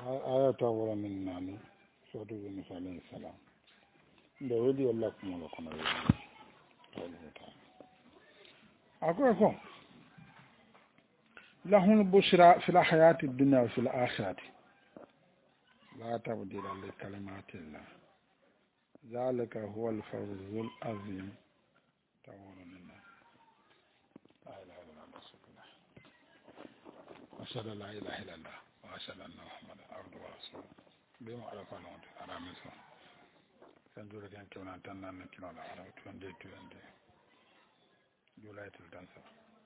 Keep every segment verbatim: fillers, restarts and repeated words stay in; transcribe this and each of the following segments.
ayata wala min nani sotu bin sallallahu salam da wali Allah kuma ga kuma akwai ko lahum bushra fil hayati dunya wa fil akhirati la tabdila li kalimatillah zalika huwa al fawzul azim tawalana la ilaha illallah ashhadu an la ilaha illallah wa ashhadu anna muhammadan abduhu wa rasuluhu bima arafa non ara meso san jure kan kewna tan nan kino la ara twenty twenty july til dansa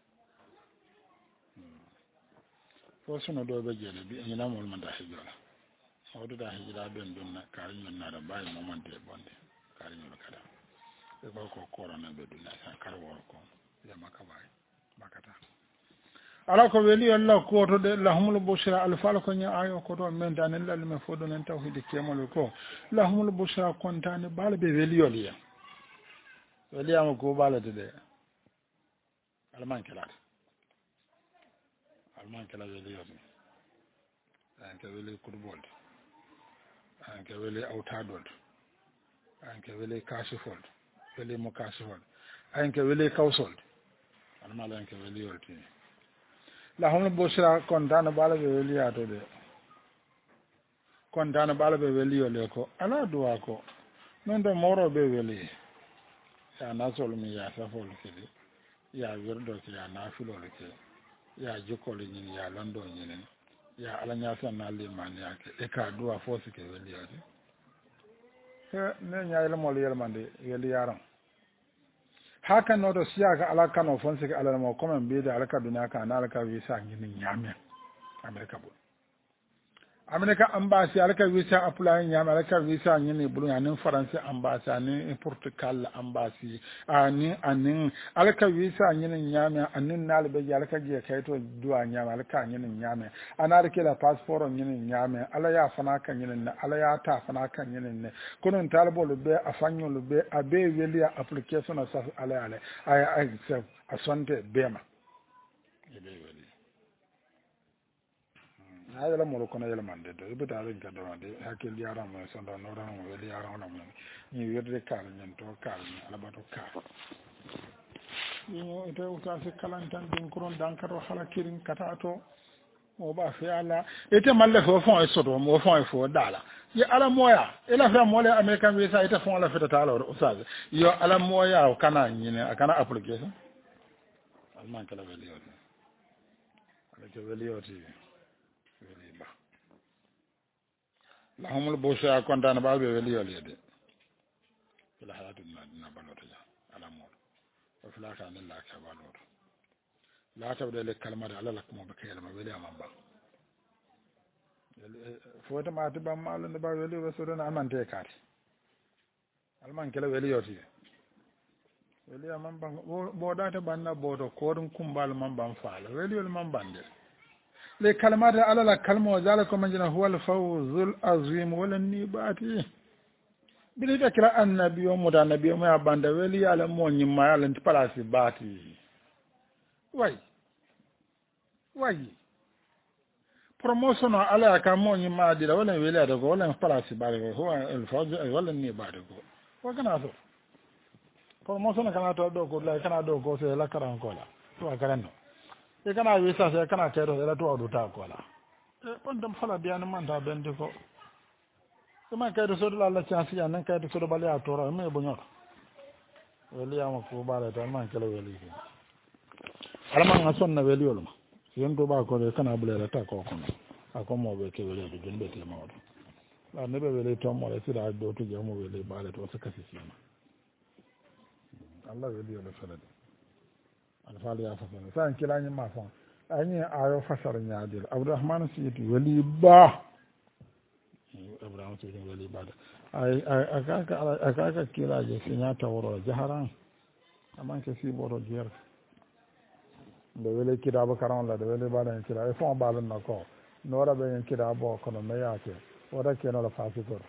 fo suno do be jele bi ina mol man da hijra hawdu da hijra ben donna karin non na da bayi moment e bonde karin non kada e ko ko corona be dunna san kar wor ko ya makabai makata ala ko weli Allah ko to de lahumul bushra al fal ko nya ayo ko to men dan lal me fodo nen tawhid kemol ko lahumul bushra kontane bal be weli yoliya weli am ko balade de alman kala alman kala weli yodi an ka weli kurbol an ka weli autadol an ka weli kashifol weli mukashifol an ka weli kausol alman an ka weli yolti lahum bushra kontana bala be weli ato de kontana bala be weli yole ko ala duwa ko non do moro be weli ya nasol mi ya safol kidi ya wirdo ki ya nafilo ke ya jikoli ni ya lando ni ya alanya sanna limani yake e ka duwa fosi ke weli yode he ne nyaayla mol yermande weli yaram haka no do siyaga alaka no fonse ke alala mo comme be da alaka duniya ka na alaka visa ngini nyame amerika bu amerika ambassy alaka visa apply nyame alaka visa ngini bulu yanin france ambassy ani portugal ambassy ani anin alaka visa ngini nyame anin nalbe alaka je kayto duwa nyame alaka ngini nyame ana rike la passport ngini nyame ala ya fana kan ngini na ala ya ta fana kan ngini ne kono talbo lu be afanyo lu be abe weli application of ala ala ay ay asonte bema ebe weli na yala mo ko na yala mande do ibe dalen ka do de hakil yara mo sonda no ran mo weli yara no mo ni wirde kala nyen to kala ala bato ka ni ite uta se kalantan din kuron dankaro hala kirin kata to o ba fi ala ite malle fo fon e sodo mo fon e fo dala ye ala moya ila fa mo le american visa ite fon la feta tala o ustaz yo ala moya o kana nyine kana application alman kala weli yo ala ke weli yo ti weli ba lahumul bushra kontana ba be weli yo le de ila hayatu na balota ja ala mo o fila ka ne la ka balota la ta de le kalmar ala la kuma ba kai ma weli amamba fo ta ma ta ba malu ne ba weli waso na amante kati alman kala weli yo ti weli amamba bo da ta banna bo to ko dum kumbal man ban faala weli yo man bande le kalmar ala la kalmo zalika man jina huwa al fawzul azim wala nibati bili da kira annabi o muda annabi mo ya banda weli ala mo nyima ala nti palasi bati way way promotion ala ka mo nyima dira wala weli ada ko wala palasi bari ko huwa al fawzul wala nibati ko wa kana so promotion kana to do ko la kana do ko se la karan ko la to karan no e kana wisa se kana tero la to do ta ko la e on dam fala biyan man ta bende ko kuma kai da sodo Allah chance ya nan kai da sodo bale a tora me bonyo weli ya ko bale ta man kala weli alman na sonna weli yolma yen to ba ko de kana bule ta ko ko ako mo be ke weli do jumbe te mawdo la ne be weli to mo le sira do to je mo weli bale to saka sisi Allah weli yolo falade alfali ya fasana san kilani ma fa anyi ayo fasara nyaadil Abdurrahman Sidi weli ba Abraham to yin wali bada ai akaka akaka kila je sinya tawro jaharan amma ke si boro jer da wele kida ba karan la da wele bada kida e fon balun na ko nora be yin kida bo kono me yake wada ke no la fasikor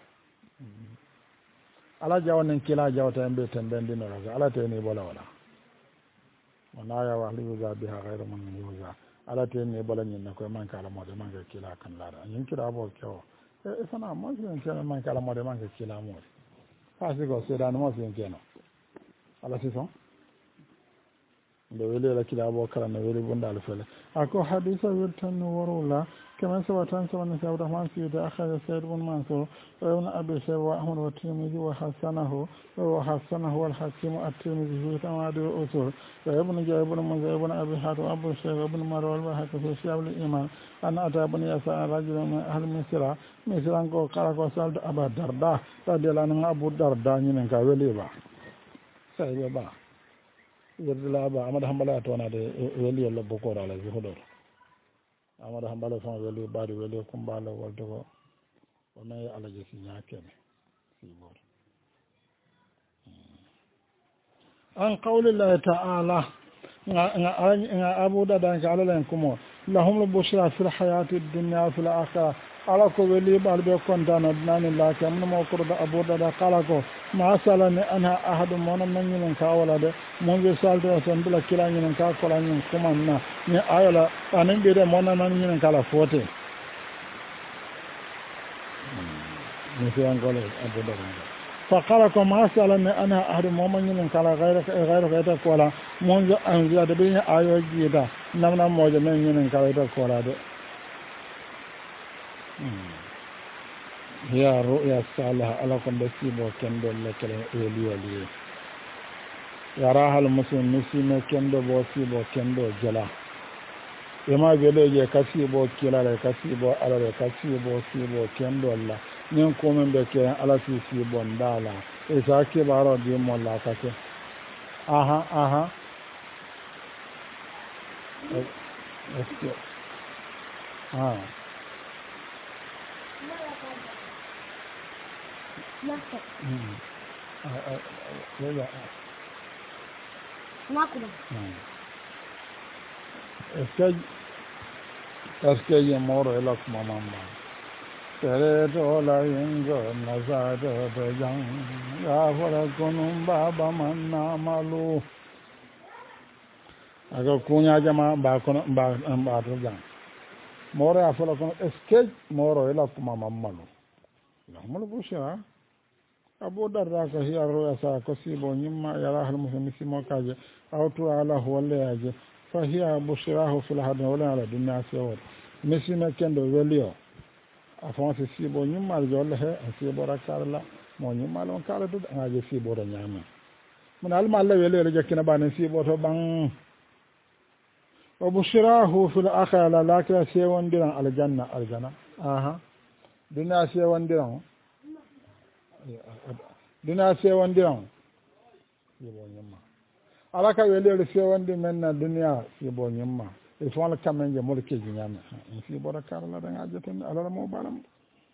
ala jawon kila jawta embe tembendi no ala te ni bola wala wana ya wali yuza biha ghayra man yuza ala te ne bala nyin na ko man kala mode man ga kila kan lara nyin kira bo kyo e fana mo sin kena man kala mode man ga kila mo fa si go se dan mo sin kena ala si son ndo wele la kila bo kala na wele bunda al fele ako hadisa wirtan warula كما سوى تنسى أن سيد الرحمن سيد أخذ سيد بن منصور وابن أبي شيبة وأحمد والترمذي وحسنه وحسنه والحكيم الترمذي في تماد الأصول وابن جابر بن منذر ابن أبي حاتم وأبو الشيخ وابن مروان والحكي في شعب الإيمان أن أتى بن يسار رجل من أهل مصر مصر أنكو قال وسألت أبا الدرداء رضي الله عنه أبو الدرداء ينكا وليبا سيد با يرد الله أبا أمد حملا أتوانا ولي الله بكور على زهدور amada hambala fon weli bari weli kumbala walto ko ona ya alaje si nyakene si bor an qawlillahi ta'ala nga abu dadan ka alalen kumo lahum bushra fil hayati dunya fil akhirah ala ko weli bal be kontana nani la kam mo ko da abu dada kala ko ma salani ana ahadu mona manyin ka wala de mo be salto son bila kilani ka ko lanin kuma na ni ayala anan be de mona manyin kala fote ni se an gole abu dada fa kala ko ma salani ana ahadu mo manyin kala gaira gaira gaita ko la mo an ziyada be ayo jida namna mo je manyin kala ta ko la de ya ru'ya salih ala kon da sibo kendo le kele eli eli ya rahal muslim muslim kendo bo sibo kendo jala yama gele je kasibo kila le kasibo ala le kasibo sibo kendo la nyen ko men be ke ala si sibo ndala e sa ke baro di mo la ka ke aha aha est ah Nako. Hmm. Ah, ah, ya. Nako. Hmm. Est-ce est-ce que y moro ela kuma mama. Tere to la yengo nazado de yang ya fora konum baba manna malu. Aga kunya jama ba kono ba ba to jang. Moro ya fora kono est-ce que moro ela kuma mama malu. La malu bushira. Abu Darda ka hiya roya sa ko sibo nyimma yara hal muhimmi mo kaje awtu ala wala yaje fa hiya bushrahu fil hadin wala ala dunya sawar misina kendo welio afon se sibo nyimma jolle he sibo rakarla mo nyimma lon kala do ngaje sibo do nyama mun al malla welio jekkina bana sibo to bang wa bushrahu fil akhirah la ka sewon diran aljanna aljana aha dunya sewon diran dina sewandiran sibo nyimma alaka welere sewandi menna dunya sibo nyimma e fon kamenje molke jinyama sibo da karla da ngajeten alala mo balam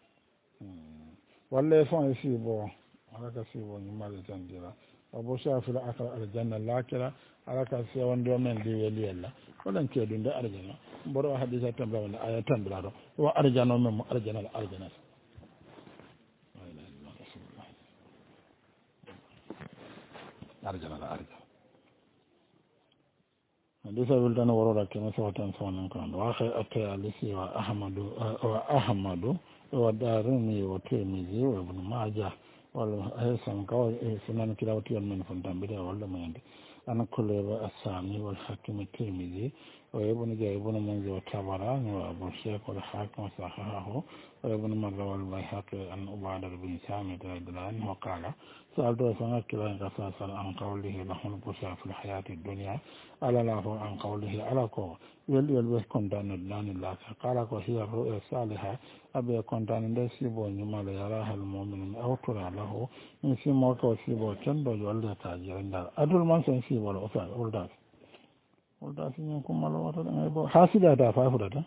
walle fon sibo alaka sibo nyimma le tandira abo shafil akra aljanna lakira alaka sewandi men di weli yalla wadan ke dunde arjana boro hadisa tamba wala ayatan bilado wa arjana men arjana arjana arjana la arjana hadisa wildan warora kema sawatan sawanan kan wa khay at-tayalisi wa ahmadu wa ahmadu wa darimi wa tirmidhi wa ibn majah wal haysan kaw sunan kilawti min fundan bida wala mayande ana kullu as-sami wal hakim at-tirmidhi wa ibn jaybun manzi wa tabarani wa abu shaykh wal hakim sahahahu wa ibn marra wal bayhaqi an ubadar bin sami radhiyallahu anhu qala سألت سنة كلا قصاصا عن قوله لهم البشرى في الحياة الدنيا على له عن قوله على كو يل يل كون دان دان الله قال كو هي الرؤيا الصالحة أبي كون دان دسيبو نما لا يراها المؤمن أو ترى له من سيمو كو سيبو كن دو يول تاجر دار أدول من سن سيبو لو فا ولداس ولداس نكم مالو وتا داي حاسدا دا فايفودا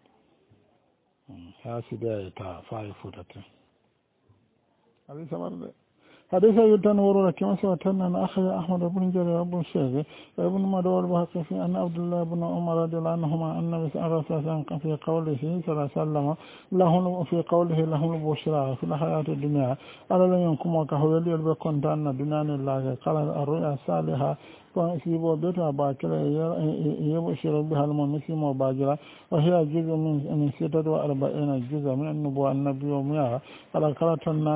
حاسدا تا فايفودا هذه سبب حديث يتن ورنا كما سوتنا أن أخذ أحمد بن جرير أبو الشيخ وابن مدور بحق في أن عبد الله بن عمر رضي الله عنهما أن النبي صلى الله عليه وسلم في قوله صلى الله عليه وسلم لهم في قوله لهم البشرى في الحياة الدنيا على لم يكن وكهو يلي بكون دان دنيا الله قال الرؤيا الصالحة فسيبو بيتا باكلا يبشر بها المسلم وباجرا وهي جزء من من ستة وأربعين جزء من النبوة النبي ومياه على كراتنا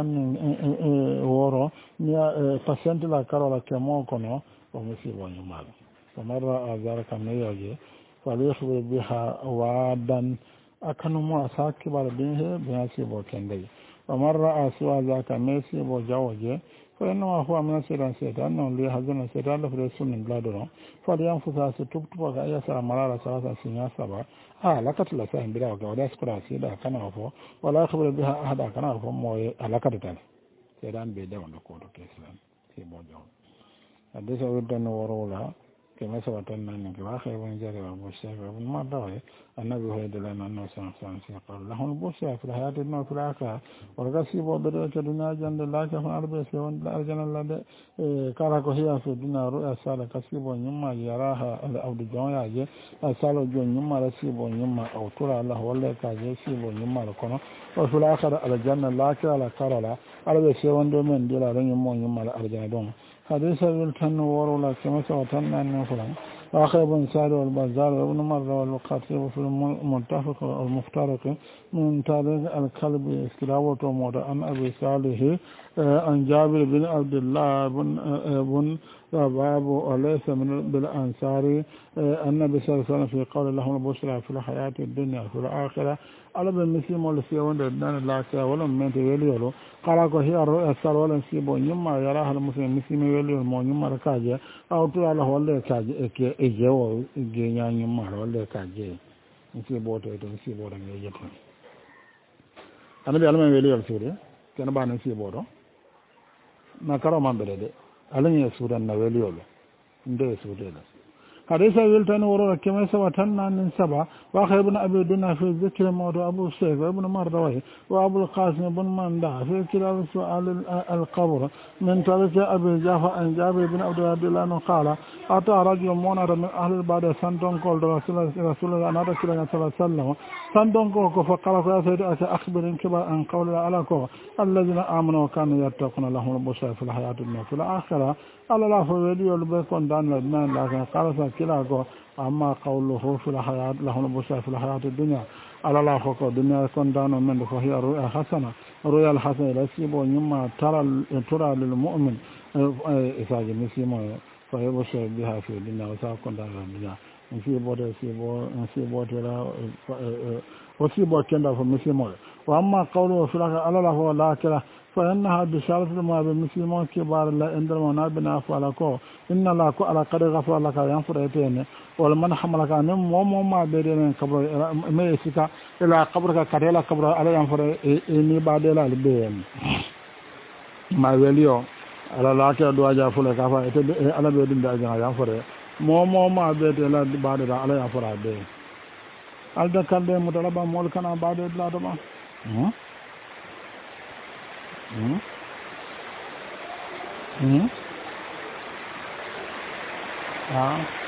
وورو مياه percent la karola kemo kono ومسيبو يمال ومرة ذلك مياه فليخبر بها وعدا أكنمو أساكي بالبيه بياسيبو كندي ومرة أسوى ذاك ميسيبو جاوجي فإنما هو من سيدان سيدان أنه ليحزن سيدان لفري سنن بلادنا فلينفسها ستبتبا يسر مرارة ثلاثة سنين سبع آه لكت لسائن بلا وقع ولا يسكرها سيدا كان أفو ولا يخبر بها أحدا كان أفو موي لكت تل سيدان بيدون لكودو كيسلان سيبو جاون حديث ودن ورولا كما سبتنا أنك واخي ونجري وبوشيك وابن ما دوي النبي هو يدلنا أنه سنسان قال لهم البوشيك في الحياة الدنيا في الآخرة ورقصي بودرة الدنيا جند الله كفن أربع سيوان الأرجان الله كاركو هي في الدنيا رؤيا سالة كسيب ونما يراها أو دجوان يجي سالة جو نما رسيب ونما أو ترى الله ولا كاجي سيب ونما لكنا وفي الآخرة الجنة الله كلا كارلا أربع سيوان دومين ديلا رنما ونما الأرجان دوم حديث الكن ورولا كما سوتنا النفلان آخر بن سعد والبزار وابن مرة والقاتل في المتفق والمفترق من تاريخ الكلب اسكراوة وموضع عن أبي صالح عن جابر بن عبد الله بن بن رباب وليس من بالأنصار النبي صلى الله عليه وسلم في قول لهم البشرى في الحياة الدنيا في الآخرة على بالمسلم والسيوان الدين اللاكا ولم من توليولو قال هي الرؤيا السار ولم سيبو يما يراها المسلم مسلم يوليول مو يما ركاجة أو ترى له ولا كاجة إجوا إجيا يما ولا كاجة نسيبو تيتو نسيبو رنج يجتو أنا بيعلم يوليول سوري كان بعد نسيبو رو نكرو ما بلده ألين يسوري نوليول ندي سوري له حديث يلتن ورا كما سوتنا من سبع واخر ابن ابي دنا في ذكر موت ابو الشيخ وابن مردوي وابو القاسم بن مندع في كتاب سؤال القبر من طريق ابي جعفر عن جابر بن عبد الله عنه قال اتى رجل منار من اهل البعد سنتون قول رسول الله رسول الله صلى الله عليه وسلم سنتون قول فقال يا سيدي اخبر كبا عن قول علىكم الذين امنوا وكانوا يتقون لهم البشرى في الحياه الدنيا في الاخره على لا فولي يلبكون دان لنا لكن قال كلاكو أما قوله في الحياة لهم البشرى في الحياة الدنيا على لا فوق الدنيا كون دان من فهي رؤيا حسنة رؤيا الحسنة يسيب ويما ترى ترى للمؤمن إذا جمسيما فيبشر بها في الدنيا وساكن دان الدنيا نسيب ونسيب نسيب وترى وسيب وكندا فمسيما وأما قوله في الحياة على لا فوق لا كلا فإنها بشارة ما بمسلمون كبار لا عند المنابنا فلكو إن الله على قد غفر لك ينفر يتين ولمن حملك أن مومو ما بيدين قبر ما يسكا إلى قبرك كريلا قبر على ينفر إني بعد لا البين ما وليو على لا كدوا جافلك فا على بيدين داجا ينفر مومو ما بيدين لا بعد لا على ينفر البين alda kalde mutalaba mol kana baade la dama hmm hmm hmm ah